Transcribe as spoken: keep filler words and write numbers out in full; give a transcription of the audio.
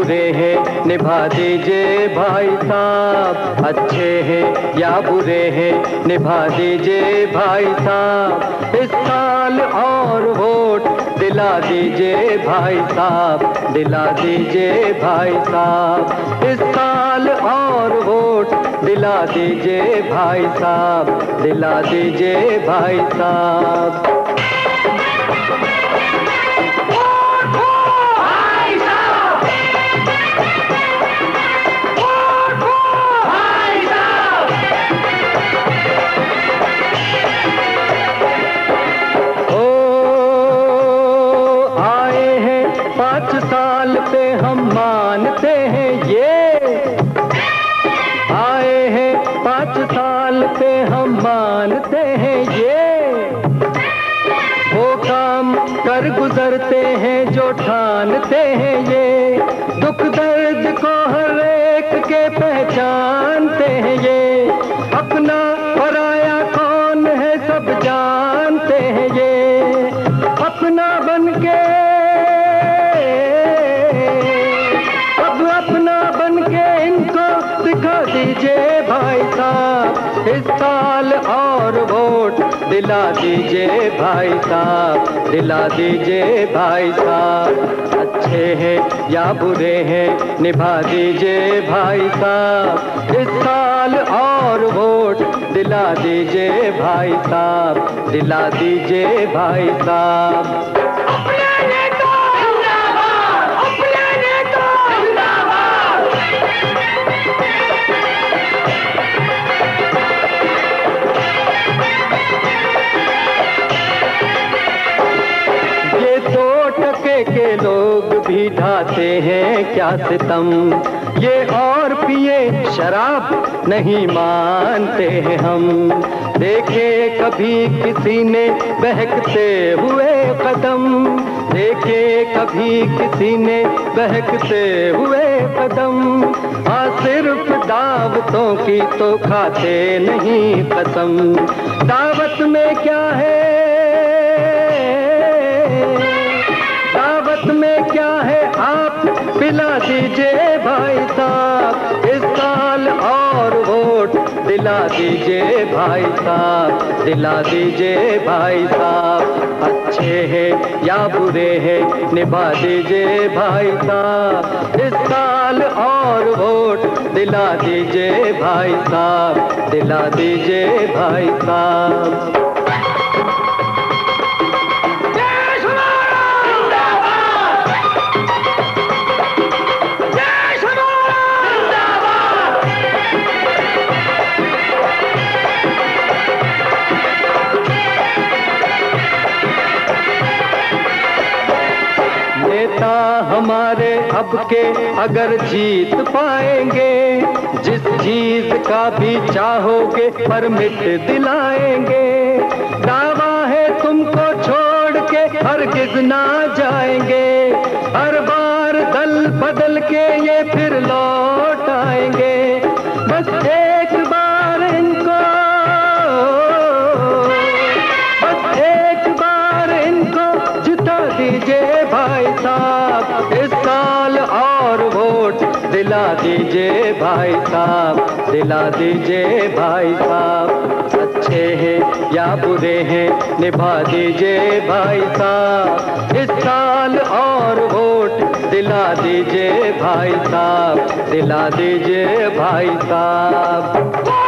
बुरे हैं निभा दीजिए भाई साहब, अच्छे हैं या बुरे हैं निभा दीजिए भाई साहब। इस साल और वोट दिला दीजिए भाई साहब, दिला दीजिए भाई साहब। इस साल और वोट दिला दीजिए भाई साहब, दिला दीजिए भाई साहब। पाँच साल पे हम मानते हैं ये, आए हैं पाँच साल पे हम मानते हैं ये। वो काम कर गुजरते हैं जो ठानते हैं ये, दुख दर्द को हर एक के पहचानते हैं ये। अपना पराया कौन है सब जानते हैं ये, अपना बन के दिखा दीजिए भाई साहब। इस साल और वोट दिला दीजिए भाई साहब, दिला दीजिए भाई साहब। अच्छे हैं या बुरे हैं निभा दीजिए भाई साहब। इस साल और वोट दिला दीजिए भाई साहब, दिला दीजिए भाई साहब। के लोग भी ढाते हैं क्या सितम, ये और पिए शराब नहीं मानते हैं हम। देखे कभी किसी ने बहकते हुए कदम, देखे कभी किसी ने बहकते हुए कदम। हाँ सिर्फ दावतों की तो खाते नहीं कसम, दावत में क्या है, दावत में क्या है आप पिला दीजिए भाई साहब। इस साल और वोट दिला दीजिए भाई साहब, दिला दीजिए भाई साहब। अच्छे हैं या बुरे हैं निभा दीजिए भाई साहब। इस साल और वोट दिला दीजिए भाई साहब, दिला दीजिए भाई साहब। नेता हमारे अब के अगर जीत पाएंगे, जिस चीज का भी चाहोगे परमिट दिलाएंगे। दावा है तुमको छोड़ के हरगिज ना जाएंगे, हर बार दल बदल के ये फिर लौट आएंगे। बस एक बार इनको, बस एक बार इनको जिता दीजिए भाई साहब। इस साल और वोट दिला दीजिए भाई साहब, दिला दीजिए भाई साहब। अच्छे हैं या बुरे हैं निभा दीजिए भाई साहब। इस साल और वोट दिला दीजिए भाई साहब, दिला दीजिए भाई साहब।